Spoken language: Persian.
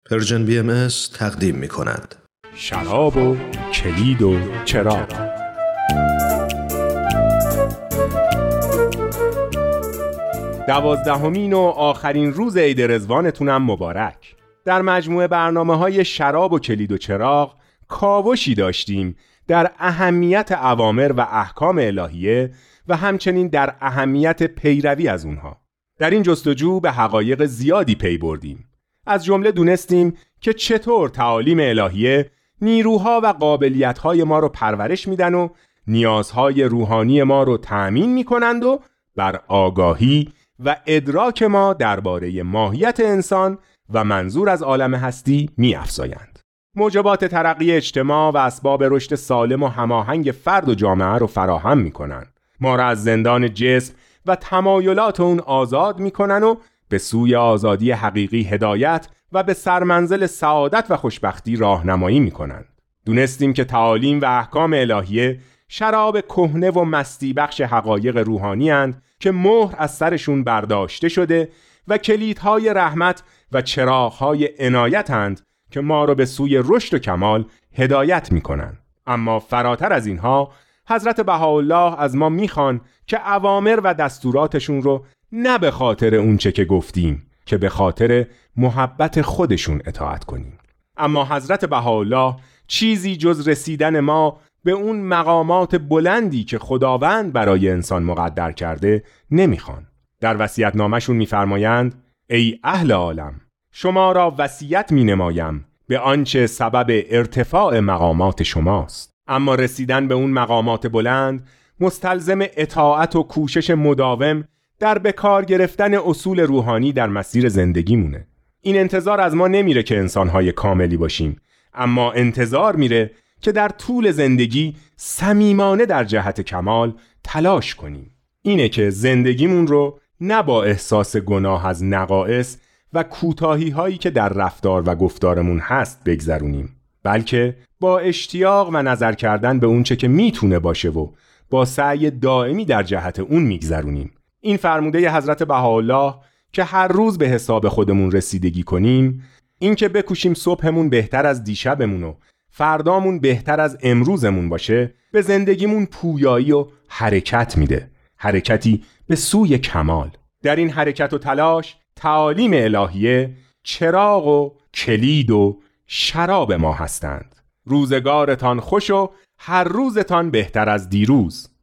پرژن BMS تقدیم می کند. شراب و کلید و چراغ. دوازدهمین و آخرین روز عید رضوانتونم مبارک. در مجموعه برنامه‌های شراب و کلید و چراغ کاوشی داشتیم در اهمیت اوامر و احکام الهیه و همچنین در اهمیت پیروی از اونها. در این جستجو به حقایق زیادی پی بردیم. از جمله دونستیم که چطور تعالیم الهیه نیروها و قابلیت‌های ما رو پرورش میدن و نیازهای روحانی ما رو تأمین میکنند و بر آگاهی و ادراک ما درباره ماهیت انسان و منظور از عالم هستی می‌افزایند. موجبات ترقی اجتماع و اسباب رشد سالم و هماهنگ فرد و جامعه رو فراهم میکنند. ما را از زندان جسم و تمایلات اون آزاد میکنن و به سوی آزادی حقیقی هدایت و به سرمنزل سعادت و خوشبختی راهنمایی میکنند. دونستیم که تعالیم و احکام الهیه شراب کهنه و مستی بخش حقایق روحانی اند که مهر از سرشون برداشته شده و کلیدهای رحمت و چراغهای عنایت اند که ما رو به سوی رشد و کمال هدایت میکنند. اما فراتر از اینها حضرت بهاءالله از ما میخوان که اوامر و دستوراتشون رو نه به خاطر اونچه که گفتیم که به خاطر محبت خودشون اطاعت کنیم. اما حضرت بهاءالله چیزی جز رسیدن ما به اون مقامات بلندی که خداوند برای انسان مقدر کرده نمیخوان. در وصیت‌نامه‌شون میفرمایند: ای اهل عالم، شما را وصیت مینمایم به آنچه سبب ارتفاع مقامات شماست. اما رسیدن به اون مقامات بلند مستلزم اطاعت و کوشش مداوم در بکار گرفتن اصول روحانی در مسیر زندگیمونه. این انتظار از ما نمیره که انسان‌های کاملی باشیم، اما انتظار میره که در طول زندگی صمیمانه در جهت کمال تلاش کنیم. اینه که زندگیمون رو نه با احساس گناه از نقائص و کوتاهی‌هایی که در رفتار و گفتارمون هست بگذرونیم، بلکه با اشتیاق و نظر کردن به اونچه که میتونه باشه و با سعی دائمی در جهت اون میگذرونیم. این فرموده حضرت بهاءالله که هر روز به حساب خودمون رسیدگی کنیم، این که بکوشیم صبحمون بهتر از دیشبمون و فردامون بهتر از امروزمون باشه، به زندگیمون پویایی و حرکت میده، حرکتی به سوی کمال. در این حرکت و تلاش تعالیم الهیه چراغ و کلید و شراب ما هستند. روزگارتان خوش و هر روزتان بهتر از دیروز.